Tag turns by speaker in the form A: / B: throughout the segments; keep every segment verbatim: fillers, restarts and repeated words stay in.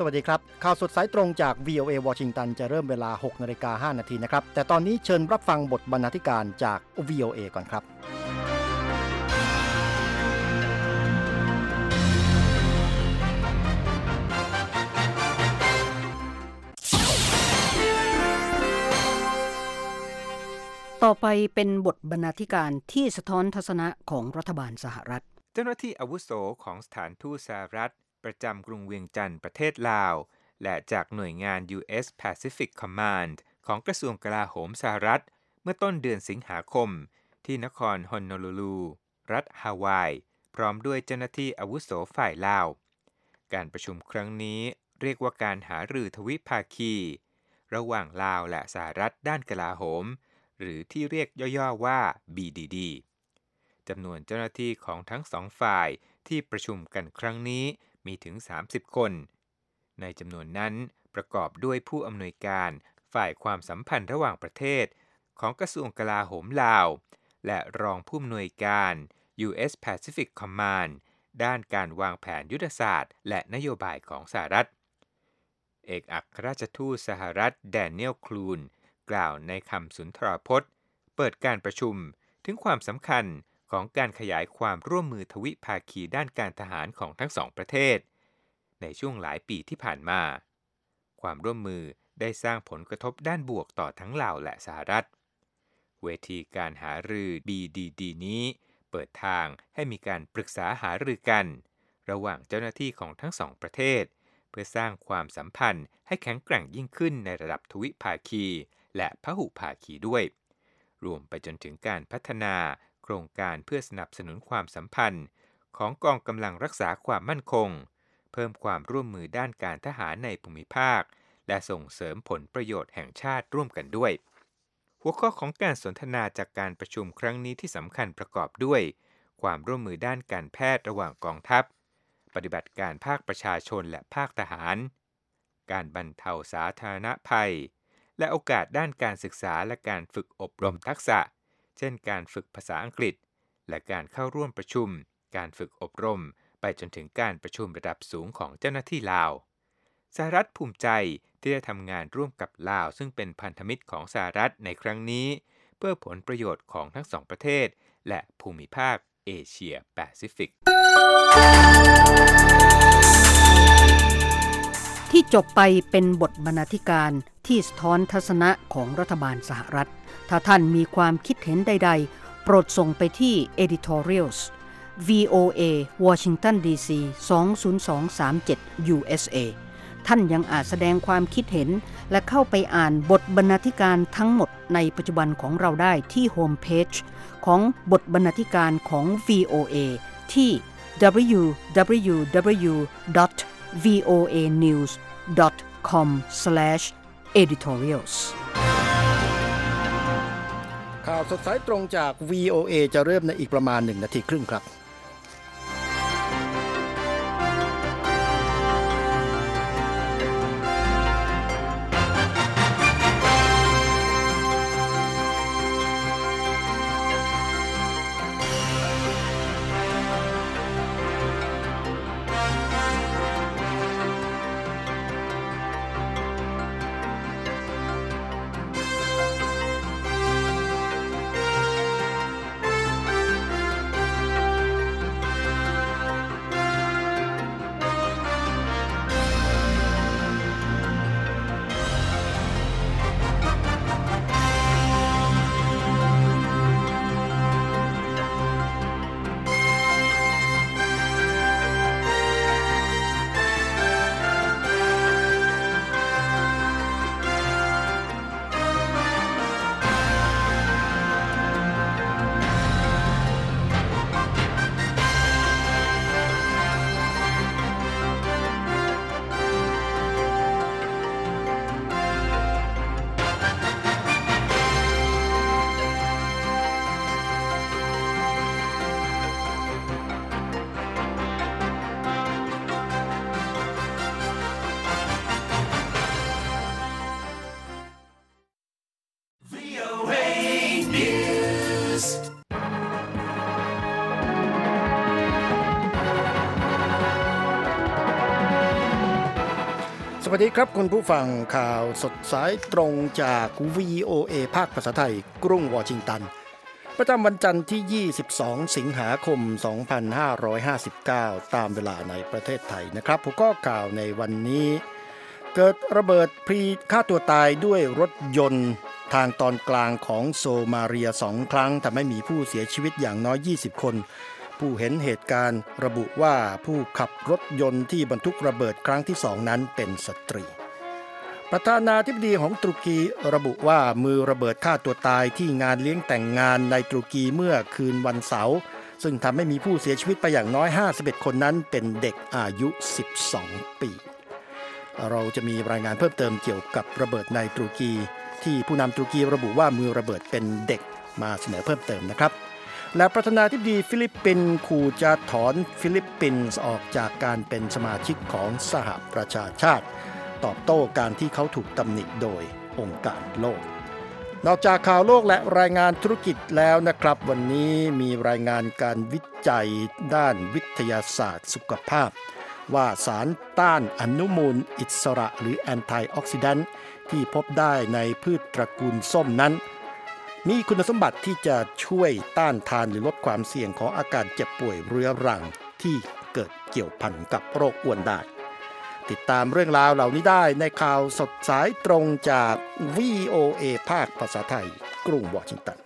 A: วัสดีครับข่าวสดสายตรงจาก วี โอ เอ วอชิงตันจะเริ่มเวลา หกนาฬิกาห้านาทีนะครับแต่ตอนนี้เชิญรับฟังบทบรรณาธิการจาก วี โอ เอ ก่อนครับ
B: ต่อไปเป็นบทบรรณาธิการที่สะท้อนทัศนะของรัฐบาลสหรัฐ
C: เจ้าหน้าที่อาวุโสของสถานทูตสหรัฐประจำกรุงเวียงจันทร์ประเทศลาวและจากหน่วยงาน ยู เอส Pacific Command ของกระทรวงกลาโหมสหรัฐเมื่อต้นเดือนสิงหาคมที่นครฮอนโนลูลูรัฐฮาวายพร้อมด้วยเจ้าหน้าที่อาวุโสฝ่ายลาวการประชุมครั้งนี้เรียกว่าการหารือทวิภาคีระหว่างลาวและสหรัฐด้านกลาโหมหรือที่เรียกย่อๆว่า บี ดี ดี จำนวนเจ้าหน้าที่ของทั้งสองฝ่ายที่ประชุมกันครั้งนี้มีถึงสามสิบคนในจำนวนนั้นประกอบด้วยผู้อำนวยการฝ่ายความสัมพันธ์ระหว่างประเทศของกระทรวงกลาโหมลาวและรองผู้อำนวยการ ยู เอส Pacific Command ด้านการวางแผนยุทธศาสตร์และนโยบายของสหรัฐเอกอัครราชทูตสหรัฐแดเนียล คลูนกล่าวในคำสุนทรพจน์เปิดการประชุมถึงความสำคัญของการขยายความร่วมมือทวิภาคีด้านการทหารของทั้งสองประเทศในช่วงหลายปีที่ผ่านมาความร่วมมือได้สร้างผลกระทบด้านบวกต่อทั้งลาวและสหรัฐเวทีการหารือ บี ดี ดี นี้เปิดทางให้มีการปรึกษาหารือกันระหว่างเจ้าหน้าที่ของทั้งสองประเทศเพื่อสร้างความสัมพันธ์ให้แข็งแกร่งยิ่งขึ้นในระดับทวิภาคีและพหุภาคีด้วยรวมไปจนถึงการพัฒนาโครงการเพื่อสนับสนุนความสัมพันธ์ของกองกำลังรักษาความมั่นคงเพิ่มความร่วมมือด้านการทหารในภูมิภาคและส่งเสริมผลประโยชน์แห่งชาติร่วมกันด้วยหัวข้อของการสนทนาจากการประชุมครั้งนี้ที่สำคัญประกอบด้วยความร่วมมือด้านการแพทย์ระหว่างกองทัพปฏิบัติการภาคประชาชนและภาคทหารการบรรเทาสาธารณภัยและโอกาสด้านการศึกษาและการฝึกอบรมทักษะเช่นการฝึกภาษาอังกฤษและการเข้าร่วมประชุมการฝึกอบรมไปจนถึงการประชุมระดับสูงของเจ้าหน้าที่ลาวสหรัฐภูมิใจที่ได้ทำงานร่วมกับลาวซึ่งเป็นพันธมิตรของสหรัฐในครั้งนี้เพื่อผลประโยชน์ของทั้งสองประเทศและภูมิภาคเอเชียแปซิฟิก
B: ที่จบไปเป็นบทบรรณาธิการที่สะท้อนทัศนะของรัฐบาลสหรัฐถ้าท่านมีความคิดเห็นใดๆโปรดส่งไปที่ editorials วี โอ เอ Washington ดี ซี สอง ศูนย์ สอง สาม เจ็ด ยู เอส เอ ท่านยังอาจแสดงความคิดเห็นและเข้าไปอ่านบทบรรณาธิการทั้งหมดในปัจจุบันของเราได้ที่โฮมเพจของบทบรรณาธิการของ วี โอ เอ ที่ ดับเบิลยู ดับเบิลยู ดับเบิลยู ดอท วี โอ เอ นิวส์ ดอท คอม สแลช เอดิทอเรียลส์
A: ข่าวสดสายตรงจาก วี โอ เอ จะเริ่มในอีกประมาณหนึ่งนาทีครึ่งครับวัสดีครับคุณผู้ฟังข่าวสดสายตรงจาก วี โอ เอ ภาคภาษาไทยกรุงวอชิงตันประจำวันจันทร์ที่ยี่สิบสองสิงหาคมสองพันห้าร้อยห้าสิบเก้าตามเวลาในประเทศไทยนะครับหัวข้อข่าวในวันนี้เกิดระเบิดพลีฆ่าตัวตายด้วยรถยนต์ทางตอนกลางของโซมาเลียสองครั้งทำให้มีผู้เสียชีวิตอย่างน้อยยี่สิบคนผู้เห็นเหตุการณ์ระบุว่าผู้ขับรถยนต์ที่บรรทุกระเบิดครั้งที่สองนั้นเป็นสตรีประธานาธิบดีของตุรกีระบุว่ามือระเบิดฆ่าตัวตายที่งานเลี้ยงแต่งงานในตุรกีเมื่อคืนวันเสาร์ซึ่งทำให้มีผู้เสียชีวิตไปอย่างน้อยห้าสิบเอ็ดคนนั้นเป็นเด็กอายุสิบสองปีเราจะมีรายงานเพิ่มเติมเกี่ยวกับระเบิดในตุรกีที่ผู้นำตุรกีระบุว่ามือระเบิดเป็นเด็กมาเสนอเพิ่มเติมนะครับและประธานาธิบดีฟิลิปปินส์ขู่จะถอนฟิลิปปินส์ออกจากการเป็นสมาชิกของสหประชาชาติตอบโต้การที่เขาถูกตำหนิโดยองค์การโลกนอกจากข่าวโลกและรายงานธุรกิจแล้วนะครับวันนี้มีรายงานการวิจัยด้านวิทยาศาสตร์สุขภาพว่าสารต้านอนุมูลอิสระหรือแอนตี้ออกซิแดนต์ที่พบได้ในพืชตระกูลส้มนั้นมีคุณสมบัติที่จะช่วยต้านทานหรือลดความเสี่ยงของอาการเจ็บป่วยเรื้อรังที่เกิดเกี่ยวพันกับโรคอ้วนได้ติดตามเรื่องราวเหล่านี้ได้ในข่าวสดสายตรงจาก วี โอ เอ ภาคภาษาไทยกรุงวอชิงตัน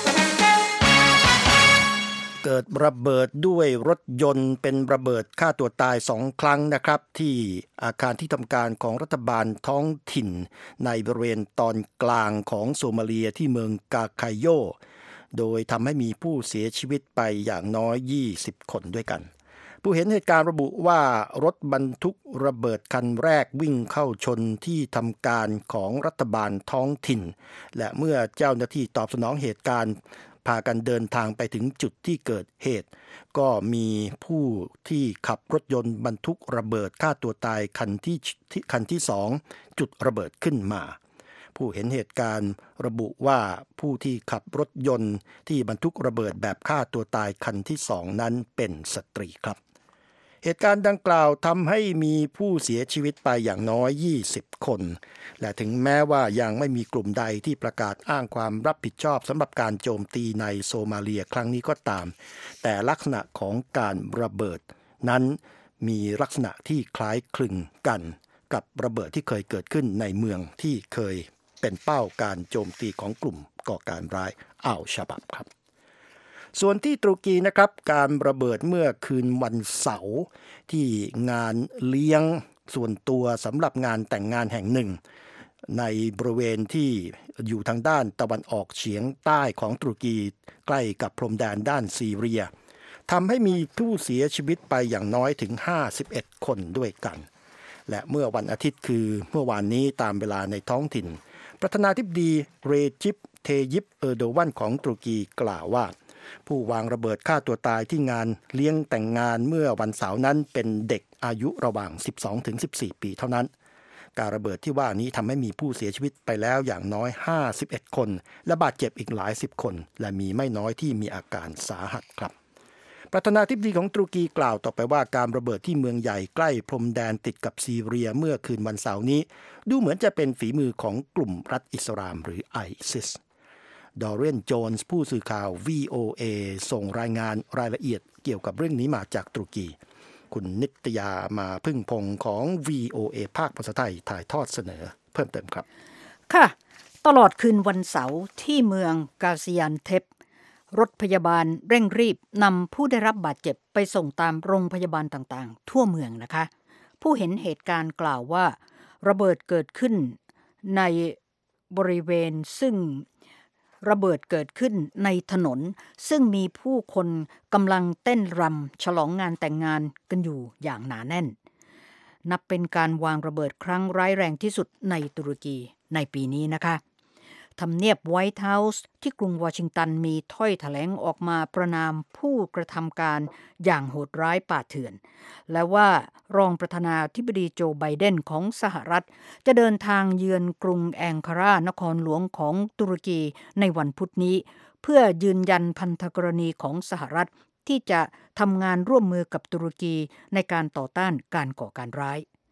A: เกิดระเบิดด้วยรถยนต์เป็นระเบิดฆ่าตัวตายสองครั้งนะครับที่อาคารที่ทำการของรัฐบาลท้องถิ่นในบริเวณตอนกลางของโซมาเลียที่เมืองกาคายโยโดยทำให้มีผู้เสียชีวิตไปอย่างน้อยยี่สิบคนด้วยกันผู้เห็นเหตุการณ์ระบุว่ารถบรรทุกระเบิดคันแรกวิ่งเข้าชนที่ทำการของรัฐบาลท้องถิ่นและเมื่อเจ้าหน้าที่ตอบสนองเหตุการณ์พากันเดินทางไปถึงจุดที่เกิดเหตุก็มีผู้ที่ขับรถยนต์บรรทุกระเบิดฆ่าตัวตายคันที่คันที่สองจุดระเบิดขึ้นมาผู้เห็นเหตุการณ์ระบุว่าผู้ที่ขับรถยนต์ที่บรรทุกระเบิดแบบฆ่าตัวตายคันที่สองนั้นเป็นสตรีครับเหตุการณ์ดังกล่าวทำให้มีผู้เสียชีวิตไปอย่างน้อยยี่สิบคนและถึงแม้ว่ายังไม่มีกลุ่มใดที่ประกาศอ้างความรับผิดชอบสำหรับการโจมตีในโซมาเลียครั้งนี้ก็ตามแต่ลักษณะของการระเบิดนั้นมีลักษณะที่คล้ายคลึงกันกับระเบิดที่เคยเกิดขึ้นในเมืองที่เคยเป็นเป้าการโจมตีของกลุ่มก่อการร้ายอัลชะบับครับส่วนที่ตุรกีนะครับการระเบิดเมื่อคืนวันเสาร์ที่งานเลี้ยงส่วนตัวสำหรับงานแต่งงานแห่งหนึ่งในบริเวณที่อยู่ทางด้านตะวันออกเฉียงใต้ของตุรกีใกล้กับพรมแดนด้านซีเรียทำให้มีผู้เสียชีวิตไปอย่างน้อยถึงห้าสิบเอ็ดคนด้วยกันและเมื่อวันอาทิตย์คือเมื่อวานนี้ตามเวลาในท้องถิ่นประธานาธิบดีเรจิปเทยิปเออร์โดวันของตุรกีกล่าวว่าผู้วางระเบิดฆ่าตัวตายที่งานเลี้ยงแต่งงานเมื่อวันเสาร์นั้นเป็นเด็กอายุระหว่าง สิบสองถึงสิบสี่ ปีเท่านั้นการระเบิดที่ว่านี้ทำให้มีผู้เสียชีวิตไปแล้วอย่างน้อยห้าสิบเอ็ดคนและบาดเจ็บอีกหลายสิบคนและมีไม่น้อยที่มีอาการสาหัสครับประธานาธิบดีของตุรกีกล่าวต่อไปว่าการระเบิดที่เมืองใหญ่ใกล้พรมแดนติดกับซีเรียเมื่อคืนวันเสาร์นี้ดูเหมือนจะเป็นฝีมือของกลุ่มรัฐอิสลามหรือไอซิสดอเรียนโจนส์ผู้สื่อข่าว วี โอ เอ ส่งรายงานรายละเอียดเกี่ยวกับเรื่องนี้มาจากตุรกีคุณนิตยามาพึ่งพงของ วี โอ เอ ภาคภาษาไทยถ่ายทอดเสนอเพิ่มเติมครับ
B: ค่ะตลอดคืนวันเสาร์ที่เมืองกาซิยันเทปรถพยาบาลเร่งรีบนำผู้ได้รับบาดเจ็บไปส่งตามโรงพยาบาลต่างๆทั่วเมืองนะคะผู้เห็นเหตุการณ์กล่าวว่าระเบิดเกิดขึ้นในบริเวณซึ่งระเบิดเกิดขึ้นในถนนซึ่งมีผู้คนกำลังเต้นรำฉลองงานแต่งงานกันอยู่อย่างหนาแน่นนับเป็นการวางระเบิดครั้งร้ายแรงที่สุดในตุรกีในปีนี้นะคะทำเนียบไวท์เฮาส์ที่กรุงวอชิงตันมีถ้อยแถลงออกมาประณามผู้กระทำการอย่างโหดร้ายป่าเถื่อนและว่ารองประธานาธิบดีโจไบเดนของสหรัฐจะเดินทางเยือนกรุงแองการานครหลวงของตุรกีในวันพุธนี้เพื่อยืนยันพันธกรณีของสหรัฐที่จะทำงานร่วมมือกับตุรกีในการต่อต้านการก่อการร้าย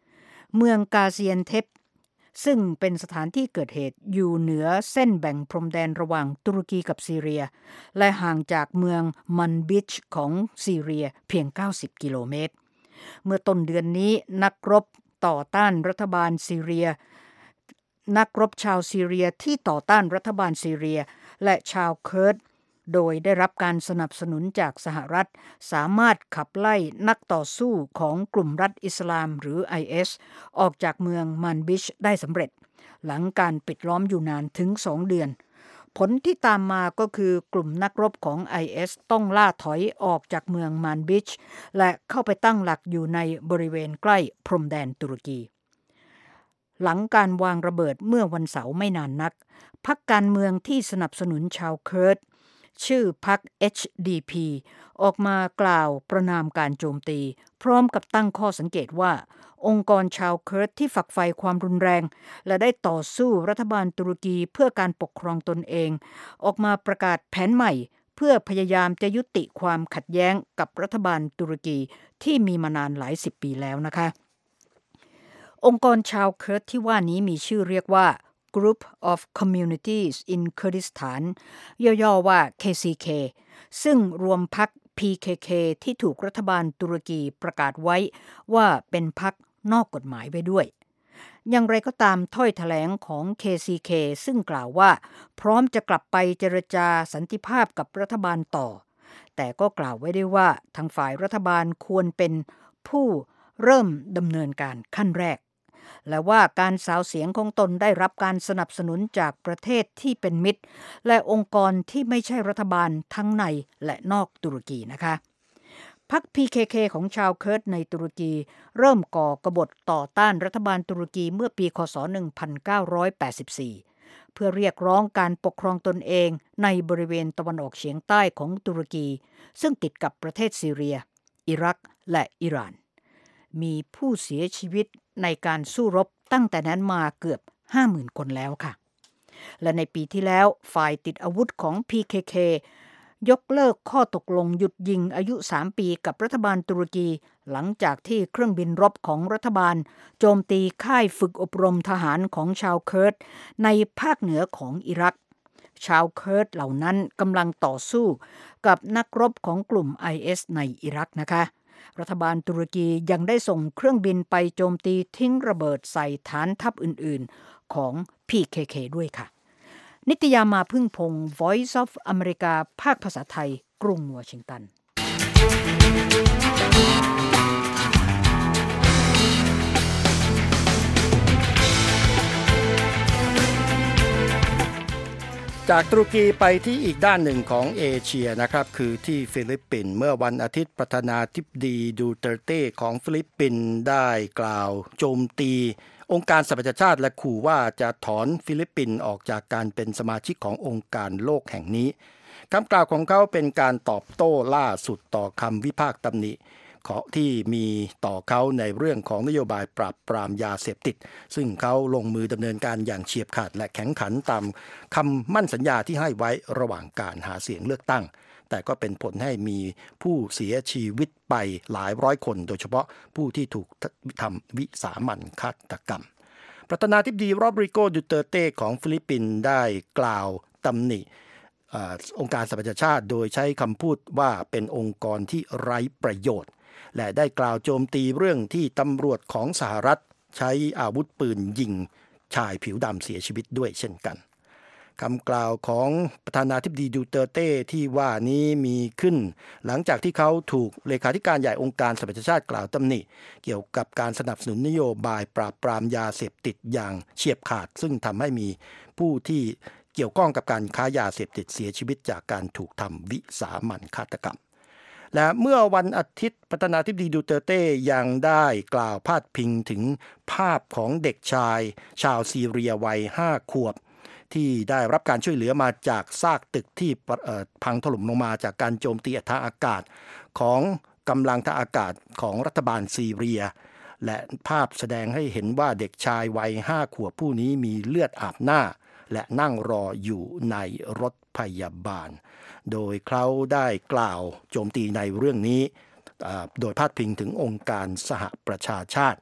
B: เมืองกาเซียนเทปซึ่งเป็นสถานที่เกิดเหตุอยู่เหนือเส้นแบ่งพรมแดนระหว่างตุรกีกับซีเรียและห่างจากเมืองมันบิชของซีเรียเพียงเก้าสิบกิโลเมตรเมื่อต้นเดือนนี้นักรบต่อต้านรัฐบาลซีเรียนักรบชาวซีเรียที่ต่อต้านรัฐบาลซีเรียและชาวเคิร์ดโดยได้รับการสนับสนุนจากสหรัฐสามารถขับไล่นักต่อสู้ของกลุ่มรัฐอิสลามหรือ ไอ เอส ออกจากเมืองมันบิชได้สำเร็จหลังการปิดล้อมอยู่นานถึงสองเดือนผลที่ตามมาก็คือกลุ่มนักรบของ ไอ เอส ต้องล่าถอยออกจากเมืองมันบิชและเข้าไปตั้งหลักอยู่ในบริเวณใกล้พรมแดนตุรกีหลังการวางระเบิดเมื่อวันเสาร์ไม่นานนักพรรคการเมืองที่สนับสนุนชาวเคิร์ดชื่อพรรค เอช ดี พี ออกมากล่าวประณามการโจมตีพร้อมกับตั้งข้อสังเกตว่าองค์กรชาวเคิร์ดที่ฝักใฝ่ความรุนแรงและได้ต่อสู้รัฐบาลตุรกีเพื่อการปกครองตนเองออกมาประกาศแผนใหม่เพื่อพยายามจะยุติความขัดแย้งกับรัฐบาลตุรกีที่มีมานานหลายสิบปีแล้วนะคะองค์กรชาวเคิร์ดที่ว่านี้มีชื่อเรียกว่า Group of Communities in Kurdistan ย่อๆว่า เค ซี เค ซึ่งรวมพรรค พี เค เค ที่ถูกรัฐบาลตุรกีประกาศไว้ว่าเป็นพรรคนอกกฎหมายไว้ด้วยอย่างไรก็ตามถ้อยแถลงของ เค ซี เค ซึ่งกล่าวว่าพร้อมจะกลับไปเจรจาสันติภาพกับรัฐบาลต่อแต่ก็กล่าวไว้ด้วยว่าทางฝ่ายรัฐบาลควรเป็นผู้เริ่มดำเนินการขั้นแรกและว่าการสาวเสียงของตนได้รับการสนับสนุนจากประเทศที่เป็นมิตรและองค์กรที่ไม่ใช่รัฐบาลทั้งในและนอกตุรกีนะคะพรรค พี เค เค ของชาวเคิร์ดในตุรกีเริ่มก่อกบฏต่อต้านรัฐบาลตุรกีเมื่อปีคศหนึ่งพันเก้าร้อยแปดสิบสี่เพื่อเรียกร้องการปกครองตนเองในบริเวณตะวันออกเฉียงใต้ของตุรกีซึ่งติดกับประเทศซีเรียอิรักและอิหร่านมีผู้เสียชีวิตในการสู้รบตั้งแต่นั้นมาเกือบ ห้าหมื่น คนแล้วค่ะและในปีที่แล้วฝ่ายติดอาวุธของ พี เค เค ยกเลิกข้อตกลงหยุดยิงอายุสามปีกับรัฐบาลตุรกีหลังจากที่เครื่องบินรบของรัฐบาลโจมตีค่ายฝึกอบรมทหารของชาวเคิร์ดในภาคเหนือของอิรักชาวเคิร์ดเหล่านั้นกำลังต่อสู้กับนักรบของกลุ่ม ไอ เอส ในอิรักนะคะรัฐบาลตุรกียังได้ส่งเครื่องบินไปโจมตีทิ้งระเบิดใส่ฐานทัพอื่นๆของ พี เค เค ด้วยค่ะนิตยามาพึ่งพงศ์ Voice of America ภาคภาษาไทยกรุงวอชิงตัน
A: จากตุรกีไปที่อีกด้านหนึ่งของเอเชียนะครับคือที่ฟิลิปปินส์เมื่อวันอาทิตย์ประธานาธิบดีดูเตอร์เต้ของฟิลิปปินส์ได้กล่าวโจมตีองค์การสหประชาชาติและขู่ว่าจะถอนฟิลิปปินส์ออกจากการเป็นสมาชิกขององค์การโลกแห่งนี้คำกล่าวของเขาเป็นการตอบโต้ล่าสุดต่อคำวิพากษ์ตำหนิของที่มีต่อเขาในเรื่องของนโยบายปราบปรามยาเสพติดซึ่งเขาลงมือดำเนินการอย่างเฉียบขาดและแข็งขันตามคำมั่นสัญญาที่ให้ไว้ระหว่างการหาเสียงเลือกตั้งแต่ก็เป็นผลให้มีผู้เสียชีวิตไปหลายร้อยคนโดยเฉพาะผู้ที่ถูกทำวิสามัญฆาตกรรมประธานาธิบดีโรดริโก ดูเตอร์เต้ของฟิลิปปินส์ได้กล่าวตำหนิองค์การสหประชาชาติโดยใช้คำพูดว่าเป็นองค์กรที่ไร้ประโยชน์และได้กล่าวโจมตีเรื่องที่ตำรวจของสหรัฐใช้อาวุธปืนยิงชายผิวดำเสียชีวิตด้วยเช่นกันคำกล่าวของประธานาธิบดีดูเตอร์เต้ที่ว่านี้มีขึ้นหลังจากที่เขาถูกเลขาธิการใหญ่องค์การสหประชาชาติกล่าวตำหนิเกี่ยวกับการสนับสนุนนโยบายปราบปรามยาเสพติดอย่างเฉียบขาดซึ่งทำให้มีผู้ที่เกี่ยวข้องกับการค้ายาเสพติดเสียชีวิตจากการถูกทำวิสามัญฆาตกรรมและเมื่อวันอาทิตย์ประธานาธิบดีดูเตอร์เต้ยังได้กล่าวพาดพิงถึงภาพของเด็กชายชาวซีเรียวัยห้าขวบที่ได้รับการช่วยเหลือมาจากซากตึกที่พังถล่มลงมาจากการโจมตีทางอากาศของกำลังทางอากาศของรัฐบาลซีเรียและภาพแสดงให้เห็นว่าเด็กชายวัยห้าขวบผู้นี้มีเลือดอาบหน้าและนั่งรออยู่ในรถพยาบาลโดยเขาได้กล่าวโจมตีในเรื่องนี้โดยพาดพิงถึงองค์การสหประชาชาติ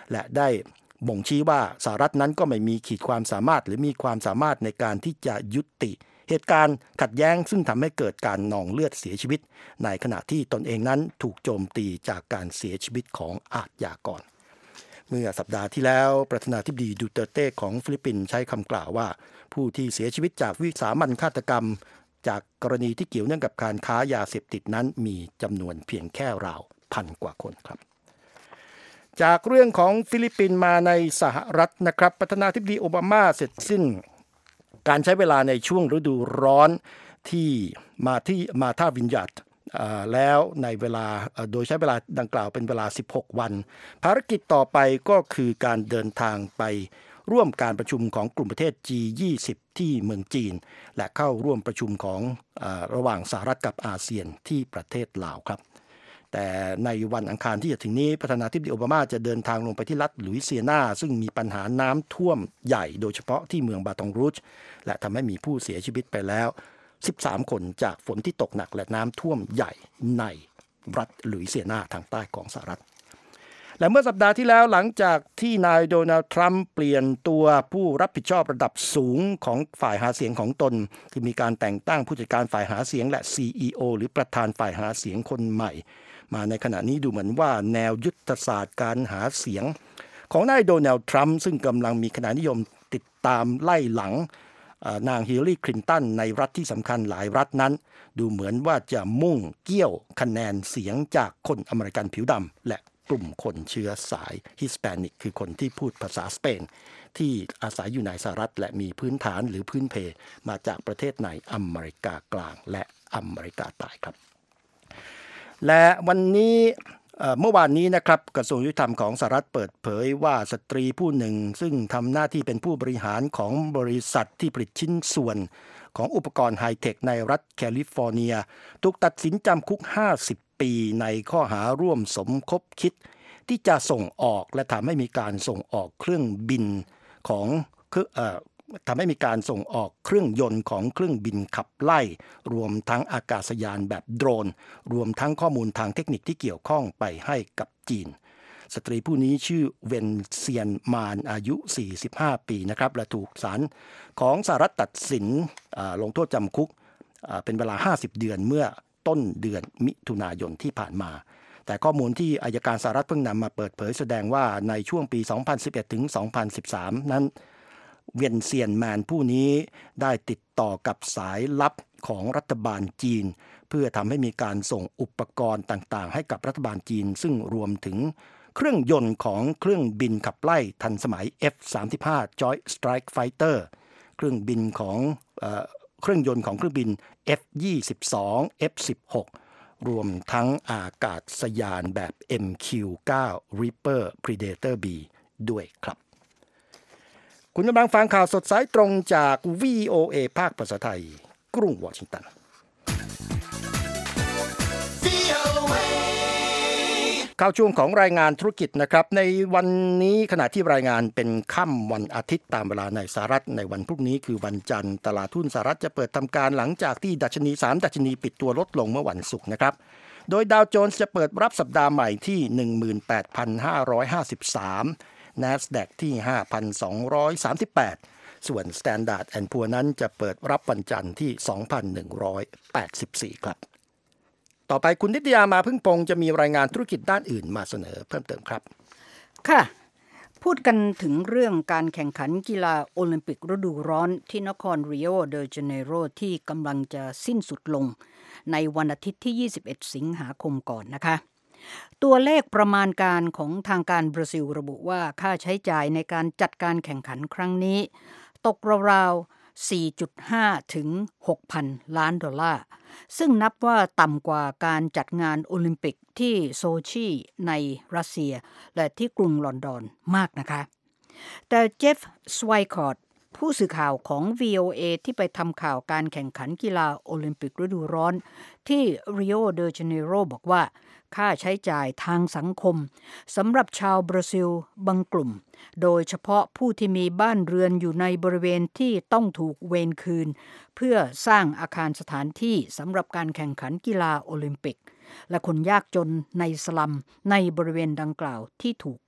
A: และได้บ่งชี้ว่าสหรัฐนั้นก็ไม่มีขีดความสามารถหรือมีความสามารถในการที่จะยุติเหตุการณ์ขัดแย้งซึ่งทำให้เกิดการนองเลือดเสียชีวิตในขณะที่ตนเองนั้นถูกโจมตีจากการเสียชีวิตของอาชญากรเมื่อสัปดาห์ที่แล้วประธานาธิบดีดูเตอร์เต้ของฟิลิปปินส์ใช้คำกล่าวว่าผู้ที่เสียชีวิตจากวิสามัญฆาตกรรมจากกรณีที่เกี่ยวเนื่องกับการค้ายาเสพติดนั้นมีจำนวนเพียงแค่ราวพันกว่าคนครับจากเรื่องของฟิลิปปินส์มาในสหรัฐนะครับประธานาธิบดีโอบามาเสร็จสิ้นการใช้เวลาในช่วงฤดูร้อนที่มาที่มาท่าวินยัตแล้วในเวลาโดยใช้เวลาดังกล่าวเป็นเวลาสิบหกวันภารกิจต่อไปก็คือการเดินทางไปร่วมการประชุมของกลุ่มประเทศ จี ยี่สิบ ที่เมืองจีนและเข้าร่วมประชุมของอ่าระหว่างสหรัฐกับอาเซียนที่ประเทศลาวครับแต่ในวันอังคารที่จะถึงนี้ประธานาธิบดีโอบามาจะเดินทางลงไปที่รัฐลุยเซียนาซึ่งมีปัญหาน้ำท่วมใหญ่โดยเฉพาะที่เมืองบาตองรูชและทำให้มีผู้เสียชีวิตไปแล้วสิบสามคนจากฝนที่ตกหนักและน้ำท่วมใหญ่ในรัฐลุยเซียนาทางใต้ของสหรัฐและเมื่อสัปดาห์ที่แล้วหลังจากที่นายโดนัลด์ทรัมป์เปลี่ยนตัวผู้รับผิดชอบระดับสูงของฝ่ายหาเสียงของตนที่มีการแต่งตั้งผู้จัดการฝ่ายหาเสียงและ ซี อี โอ หรือประธานฝ่ายหาเสียงคนใหม่มาในขณะนี้ดูเหมือนว่าแนวยุทธศาสตร์การหาเสียงของนายโดนัลด์ทรัมป์ซึ่งกำลังมีคะแนนนิยมติดตามไล่หลังนางฮิลลารีคลินตันในรัฐที่สำคัญหลายรัฐนั้นดูเหมือนว่าจะมุ่งเกี่ยวคะแนนเสียงจากคนอเมริกันผิวดำและกลุ่มคนเชื้อสายฮิสแปนิกคือคนที่พูดภาษาสเปนที่อาศัยอยู่ในสหรัฐและมีพื้นฐานหรือพื้นเพมาจากประเทศในอเมริกากลางและอเมริกาใต้ครับและวันนี้เมื่อวานนี้นะครับกระทรวงยุติธรรมของสหรัฐเปิดเผยว่าสตรีผู้หนึ่งซึ่งทำหน้าที่เป็นผู้บริหารของบริษัทที่ผลิตชิ้นส่วนของอุปกรณ์ไฮเทคในรัฐแคลิฟอร์เนียถูกตัดสินจำคุกห้าสิบปีในข้อหาร่วมสมคบคิดที่จะส่งออกและทำให้มีการส่งออกเครื่องบินของเอ่อทำให้มีการส่งออกเครื่องยนต์ของเครื่องบินขับไล่รวมทั้งอากาศยานแบบโดรนรวมทั้งข้อมูลทางเทคนิคที่เกี่ยวข้องไปให้กับจีนสตรีผู้นี้ชื่อเวนเซียนมานอายุสี่สิบห้าปีนะครับและถูกศาลของสหรัฐตัดสินลงโทษจำคุกเป็นเวลาห้าสิบเดือนเมื่อต้นเดือนมิถุนายนที่ผ่านมาแต่ข้อมูลที่อัยการสหรัฐเพิ่งนำมาเปิดเผยแสดงว่าในช่วงปีสองพันสิบเอ็ดถึงสองพันสิบสามนั้นเวียนเซียนแมนผู้นี้ได้ติดต่อกับสายลับของรัฐบาลจีนเพื่อทำให้มีการส่งอุปกรณ์ต่างๆให้กับรัฐบาลจีนซึ่งรวมถึงเครื่องยนต์ของเครื่องบินขับไล่ทันสมัย เอฟ สามสิบห้า Joint Strike Fighter เครื่องบินของเอ่อเครื่องยนต์ของเครื่องบิน เอฟ ยี่สิบสอง เอฟ สิบหก รวมทั้งอากาศยานแบบ เอ็ม คิว ไนน์ Reaper Predator B ด้วยครับคุณกำลังฟังข่าวสดสายตรงจาก วี โอ เอ ภาคภาษาไทยกรุงวอชิงตันเข้าช่วงของรายงานธุรกิจนะครับในวันนี้ขณะที่รายงานเป็นค่ำวันอาทิตย์ตามเวลาในสหรัฐในวันพรุ่งนี้คือวันจันทร์ตลาดหุ้นสหรัฐจะเปิดทำการหลังจากที่ดัชนีสามดัชนีปิดตัวลดลงเมื่อวันศุกร์นะครับโดยดาวโจนส์จะเปิดรับสัปดาห์ใหม่ที่ หนึ่งหมื่นแปดพันห้าร้อยห้าสิบสาม NASDAQ ที่ ห้าพันสองร้อยสามสิบแปด ส่วน Standard แอนด์ Poor's นั้นจะเปิดรับวันจันทร์ที่ สองพันหนึ่งร้อยแปดสิบสี่ ครับต่อไปคุณนิตยามาพึ่งพงษ์จะมีรายงานธุรกิจด้านอื่นมาเสนอเพิ่มเติมครับ
B: ค่ะพูดกันถึงเรื่องการแข่งขันกีฬาโอลิมปิกฤดูร้อนที่นครริโอเดจาเนโรที่กำลังจะสิ้นสุดลงในวันอาทิตย์ที่ยี่สิบเอ็ดสิงหาคมก่อนนะคะตัวเลขประมาณการของทางการบราซิลระบุว่าค่าใช้จ่ายในการจัดการแข่งขันครั้งนี้ตกราวๆ สี่จุดห้า ถึง หกพัน ล้านดอลลาร์ซึ่งนับว่าต่ำกว่าการจัดงานโอลิมปิกที่โซชีในรัสเซียและที่กรุงลอนดอนมากนะคะแต่เจฟสไวคอร์ดผู้สื่อข่าวของ วี โอ เอ ที่ไปทำข่าวการแข่งขันกีฬาโอลิมปิกฤดูร้อนที่ริโอเดจาเนโรบอกว่าค่าใช้จ่ายทางสังคมสำหรับชาวบราซิลบางกลุ่มโดยเฉพาะผู้ที่มีบ้านเรือนอยู่ในบริเวณที่ต้องถูกเวรคืนเพื่อสร้างอาคารสถานที่สำหรับการแข่งขันกีฬาโอลิมปิกและคนยากจนในสลัมในบริเวณดังกล่าวที่ถูก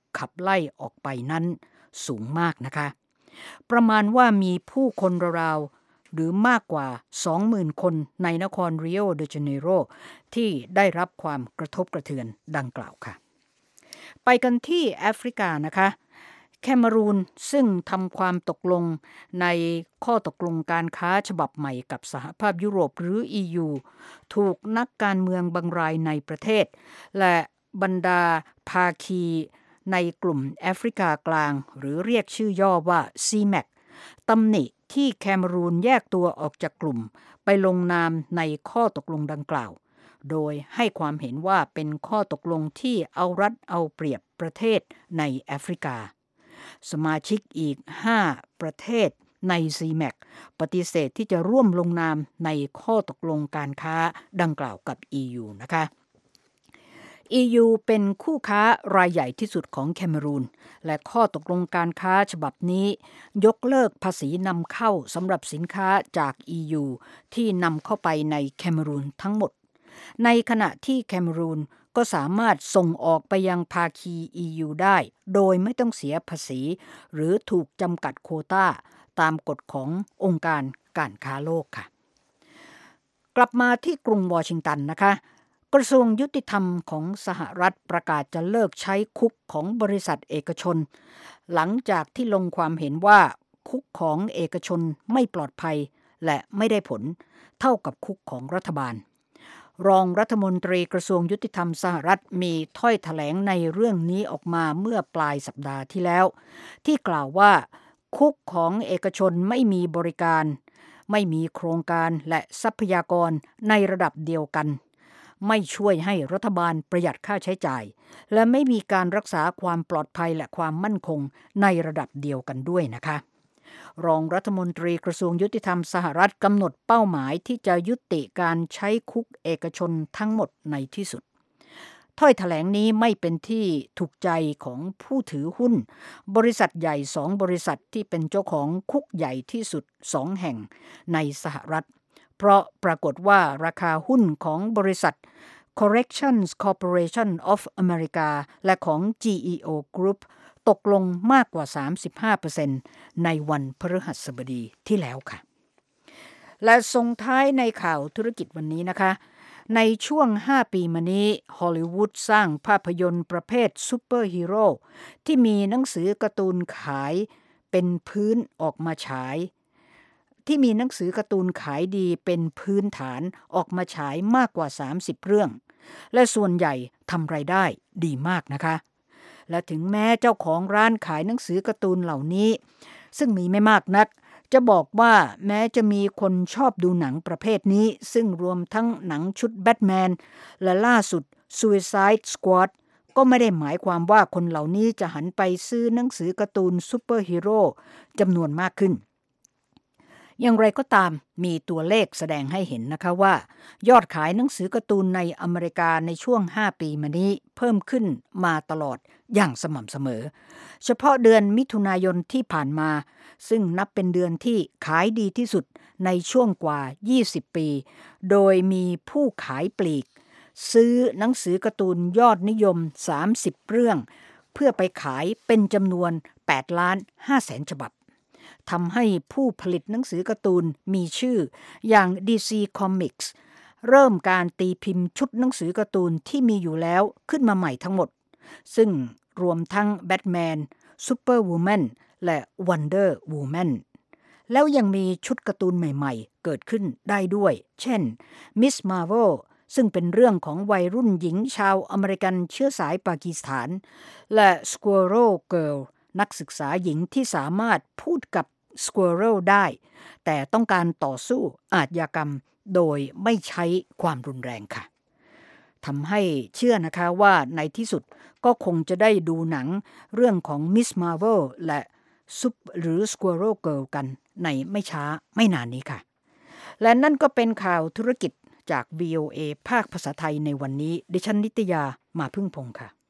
B: ขับไล่ออกไปนั้นสูงมากนะคะประมาณว่ามีผู้คนราวๆหรือมากกว่า สองหมื่น คนในนครริโอเดจาเนโรที่ได้รับความกระทบกระเทือนดังกล่าวค่ะไปกันที่แอฟริกานะคะแคนารูนซึ่งทำความตกลงในข้อตกลงการค้าฉบับใหม่กับสหภาพยุโรปหรือ อี ยู ถูกนักการเมืองบางรายในประเทศและบรรดาภาคีในกลุ่มแอฟริกากลางหรือเรียกชื่อย่อว่า ซี แมค ตำหนิที่แคนารูนแยกตัวออกจากกลุ่มไปลงนามในข้อตกลงดังกล่าวโดยให้ความเห็นว่าเป็นข้อตกลงที่เอารัดเอาเปรียบประเทศในแอฟริกาสมาชิกอีกห้าประเทศใน ซี แมค ปฏิเสธที่จะร่วมลงนามในข้อตกลงการค้าดังกล่าวกับ อี ยู นะคะ อี ยู เป็นคู่ค้ารายใหญ่ที่สุดของแคนารูนและข้อตกลงการค้าฉบับนี้ยกเลิกภาษีนำเข้าสำหรับสินค้าจาก อี ยู ที่นำเข้าไปในแคนารูนทั้งหมดในขณะที่แคนารูนก็สามารถส่งออกไปยังภาคี อี ยู ได้โดยไม่ต้องเสียภาษีหรือถูกจำกัดโควต้าตามกฎขององค์การการค้าโลกค่ะกลับมาที่กรุงวอชิงตันนะคะกระทรวงยุติธรรมของสหรัฐประกาศจะเลิกใช้คุกของบริษัทเอกชนหลังจากที่ลงความเห็นว่าคุกของเอกชนไม่ปลอดภัยและไม่ได้ผลเท่ากับคุกของรัฐบาลรองรัฐมนตรีกระทรวงยุติธรรมสหรัฐมีถ้อยแถลงในเรื่องนี้ออกมาเมื่อปลายสัปดาห์ที่แล้วที่กล่าวว่าคุกของเอกชนไม่มีบริการไม่มีโครงการและทรัพยากรในระดับเดียวกันไม่ช่วยให้รัฐบาลประหยัดค่าใช้จ่ายและไม่มีการรักษาความปลอดภัยและความมั่นคงในระดับเดียวกันด้วยนะคะรองรัฐมนตรีกระทรวงยุติธรรมสหรัฐกำหนดเป้าหมายที่จะยุติการใช้คุกเอกชนทั้งหมดในที่สุดถ้อยแถลงนี้ไม่เป็นที่ถูกใจของผู้ถือหุ้นบริษัทใหญ่สองบริษัทที่เป็นเจ้าของคุกใหญ่ที่สุดสองแห่งในสหรัฐเพราะปรากฏว่าราคาหุ้นของบริษัท Corrections Corporation of America และของ จี อี โอ Group ตกลงมากกว่า สามสิบห้าเปอร์เซ็นต์ ในวันพฤหัสบดีที่แล้วค่ะและส่งท้ายในข่าวธุรกิจวันนี้นะคะในช่วงห้าปีมานี้ฮอลลีวูดสร้างภาพยนตร์ประเภทซูเปอร์ฮีโร่ที่มีหนังสือการ์ตูนขายเป็นพื้นออกมาฉายที่มีหนังสือการ์ตูนขายดีเป็นพื้นฐานออกมาฉายมากกว่าสามสิบเรื่องและส่วนใหญ่ทำรายได้ดีมากนะคะและถึงแม้เจ้าของร้านขายหนังสือการ์ตูนเหล่านี้ซึ่งมีไม่มากนักจะบอกว่าแม้จะมีคนชอบดูหนังประเภทนี้ซึ่งรวมทั้งหนังชุดแบทแมนและล่าสุด Suicide Squad ก็ไม่ได้หมายความว่าคนเหล่านี้จะหันไปซื้อหนังสือการ์ตูนซูเปอร์ฮีโร่จำนวนมากขึ้นอย่างไรก็ตามมีตัวเลขแสดงให้เห็นนะคะว่ายอดขายหนังสือการ์ตูนในอเมริกาในช่วงห้าปีมานี้เพิ่มขึ้นมาตลอดอย่างสม่ำเสมอเฉพาะเดือนมิถุนายนที่ผ่านมาซึ่งนับเป็นเดือนที่ขายดีที่สุดในช่วงกว่ายี่สิบปีโดยมีผู้ขายปลีกซื้อหนังสือการ์ตูนยอดนิยมสามสิบเรื่องเพื่อไปขายเป็นจำนวนแปดล้านห้าแสนฉบับทำให้ผู้ผลิตหนังสือการ์ตูนมีชื่ออย่าง ดี ซี Comics เริ่มการตีพิมพ์ชุดหนังสือการ์ตูนที่มีอยู่แล้วขึ้นมาใหม่ทั้งหมดซึ่งรวมทั้ง Batman, Superwoman และ Wonder Woman แล้วยังมีชุดการ์ตูนใหม่ๆเกิดขึ้นได้ด้วยเช่น Miss Marvel ซึ่งเป็นเรื่องของวัยรุ่นหญิงชาวอเมริกันเชื้อสายปากีสถานและ Squirrel Girlนักศึกษาหญิงที่สามารถพูดกับ Squirrel ได้แต่ต้องการต่อสู้อาชญากรรมโดยไม่ใช้ความรุนแรงค่ะทำให้เชื่อนะคะว่าในที่สุดก็คงจะได้ดูหนังเรื่องของ Miss Marvel และซุปหรือ Squirrel Girl กันในไม่ช้าไม่นานนี้ค่ะและนั่นก็เป็นข่าวธุรกิจจาก วี โอ เอ ภาคภาษาไทยในวันนี้ดิฉันนิตยามาพึ่งพงษ์ค่ะ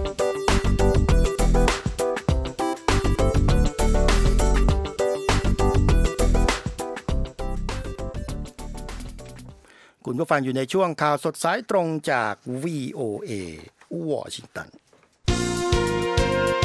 A: คุณผู้ฟังอยู่ในช่วงข่าวสดสายตรงจาก วี โอ เอ วอชิงตัน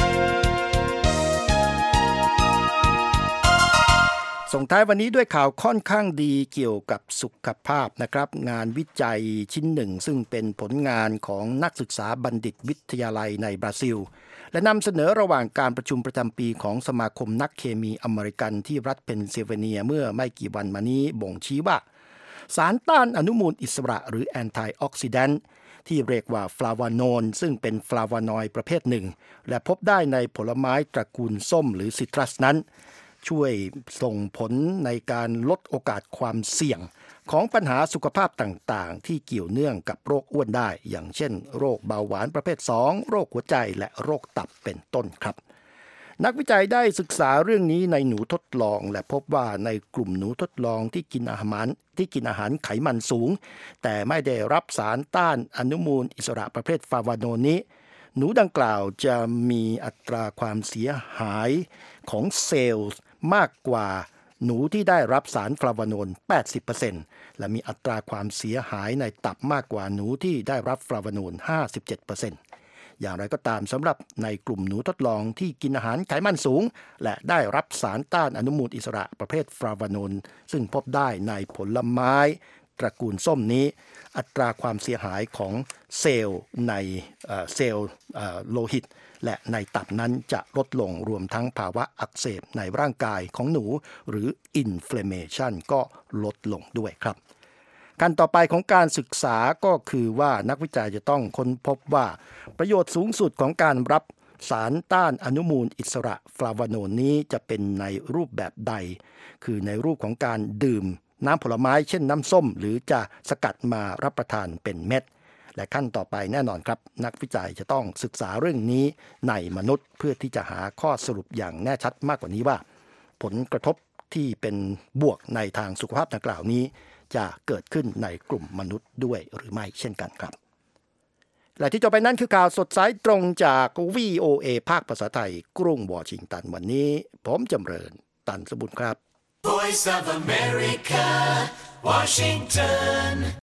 A: ส่งท้ายวันนี้ด้วยข่าวค่อนข้างดีเกี่ยวกับสุขภาพนะครับงานวิจัยชิ้นหนึ่งซึ่งเป็นผลงานของนักศึกษาบัณฑิตวิทยาลัยในบราซิลและนำเสนอระหว่างการประชุมประจำปีของสมาคมนักเคมีอเมริกันที่รัฐเพนซิลเวเนียเมื่อไม่กี่วันมานี้บ่งชี้ว่าสารต้านอนุมูลอิสระหรือแอนตี้ออกซิแดนต์ที่เรียกว่าฟลาวานอนซึ่งเป็นฟลาวานอยด์ประเภทหนึ่งและพบได้ในผลไม้ตระกูลส้มหรือซิตรัสนั้นช่วยส่งผลในการลดโอกาสความเสี่ยงของปัญหาสุขภาพต่างๆที่เกี่ยวเนื่องกับโรคอ้วนได้อย่างเช่นโรคเบาหวานประเภทสองโรคหัวใจและโรคตับเป็นต้นครับนักวิจัยได้ศึกษาเรื่องนี้ในหนูทดลองและพบว่าในกลุ่มหนูทดลองที่กินอาหารที่กินอาหารไขมันสูงแต่ไม่ได้รับสารต้านอนุมูลอิสระประเภทฟลาวานอนนี้หนูดังกล่าวจะมีอัตราความเสียหายของเซลล์มากกว่าหนูที่ได้รับสารฟลาวานอน แปดสิบเปอร์เซ็นต์ และมีอัตราความเสียหายในตับมากกว่าหนูที่ได้รับฟลาวานอน ห้าสิบเจ็ดเปอร์เซ็นต์ อย่างไรก็ตามสำหรับในกลุ่มหนูทดลองที่กินอาหารไขมันสูงและได้รับสารต้านอนุมูลอิสระประเภทฟลาวานอนซึ่งพบได้ในผลไม้ตระกูลส้มนี้อัตราความเสียหายของเซลล์ในเซลล์โลหิตและในตับนั้นจะลดลงรวมทั้งภาวะอักเสบในร่างกายของหนูหรือ inflammation ก็ลดลงด้วยครับขั้นต่อไปของการศึกษาก็คือว่านักวิจัยจะต้องค้นพบว่าประโยชน์สูงสุดของการรับสารต้านอนุมูลอิสระฟลาวานอนนี้จะเป็นในรูปแบบใดคือในรูปของการดื่มน้ำผลไม้เช่นน้ำส้มหรือจะสกัดมารับประทานเป็นเม็ดและขั้นต่อไปแน่นอนครับนักวิจัยจะต้องศึกษาเรื่องนี้ในมนุษย์เพื่อที่จะหาข้อสรุปอย่างแน่ชัดมากกว่านี้ว่าผลกระทบที่เป็นบวกในทางสุขภาพดังกล่าวนี้จะเกิดขึ้นในกลุ่มมนุษย์ด้วยหรือไม่เช่นกันครับและที่จบไปนั้นคือข่าวสดสายตรงจาก วี โอ เอ ภาคภาษาไทยกรุงวอชิงตันวันนี้ผมจำเริญตันสมบุญครับ
D: Voice of America, Washington